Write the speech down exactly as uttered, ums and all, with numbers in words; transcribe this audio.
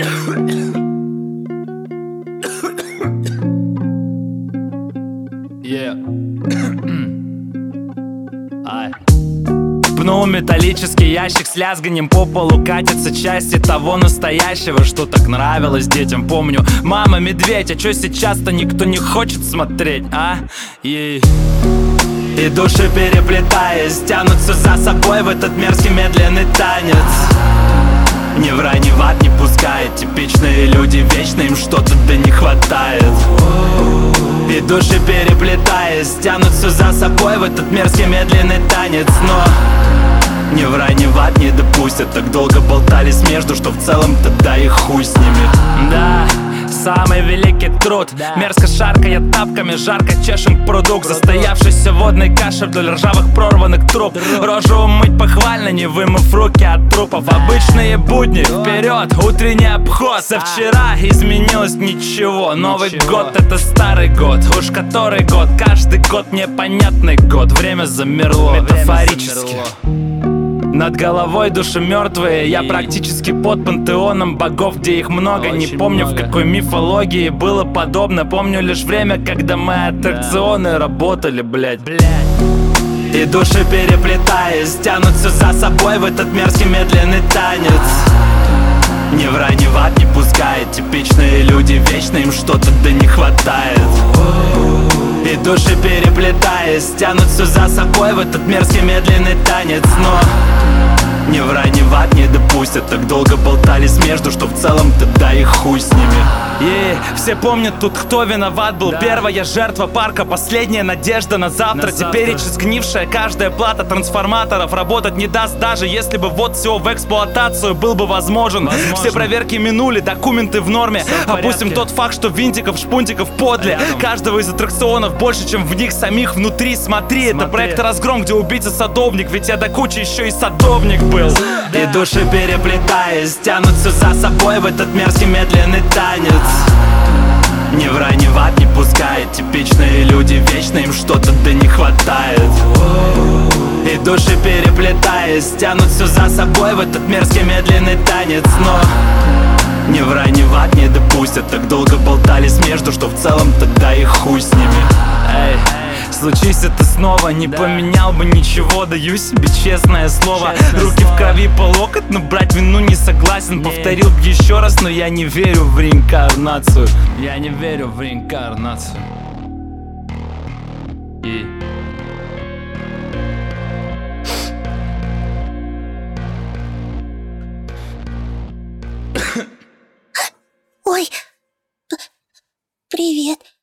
Yeah. Пнул металлический ящик, с лязганьем по полу катятся части того настоящего, что так нравилось детям. Помню, мама медведь, а чё сейчас-то никто не хочет смотреть, а? И, и души, переплетаясь, тянутся за собой в этот мерзкий медленный танец. Ни в рай, ни в ад не пускает. Типичные люди, вечно им что-то да не хватает. И души, переплетаясь, тянутся за собой в этот мерзкий медленный танец. Но ни в рай, ни в ад не допустят. Так долго болтались между, что в целом-то да и хуй с ними. Да, самый великий труд. Мерзко шаркая тапками, жарко чешем к пруду, к застоявшейся водной каше вдоль ржавых прорванных труб. Рожу умыть похвально, не вымыв руки от трупов. Обычные будни, вперед, утренний обход. Со вчера изменилось ничего. Новый год — это старый год. Уж который год, каждый год непонятный год. Время замерло, метафорически. Над головой души мертвые. Я практически под пантеоном богов, где их много. Не помню, в какой мифологии было подобно. Помню лишь время, когда мы аттракционы работали, блять. И души, переплетаясь, тянутся за собой в этот мерзкий медленный танец. Ни в рай, ни в ад не пускает. Типичные люди, вечно им что-то да не хватает. И души, переплетаясь, тянутся за собой в этот мерзкий медленный танец. Но ни в рай, ни в ад не допустят. Так долго болтались между, что в целом-то да и хуй с ними. И все помнят тут, кто виноват был. Первая жертва парка, последняя надежда на завтра. на Теперь завтра. Сгнившая каждая плата трансформаторов работать не даст, даже если бы вот все в эксплуатацию был бы возможен. Возможно. Все проверки минули, документы в норме. Опустим тот факт, что винтиков, шпунтиков подле. Рядом. Каждого из аттракционов больше, чем в них самих внутри. Смотри, Смотри. Это проект «Разгром», где убийца-садовник. Ведь я до кучи еще и садовник был. Да. И души, переплетаясь, тянутся за собой в этот мерзкий медленный танец. Ни в рай, ни в ад не пускает. Типичные люди, вечно им что-то да не хватает. И души, переплетаясь, тянутся за собой в этот мерзкий медленный танец. Но ни в рай, ни в ад не допустят. Так долго болтались между, что в целом тогда и хуй с ними. Эй. Случись это снова, не да. поменял бы ничего. Даю себе честное слово. Честное Руки слово. В крови по локоть, но брать вину не согласен. Не. Повторил бы еще раз, но я не верю в реинкарнацию. Я не верю в реинкарнацию. И... Ой, привет.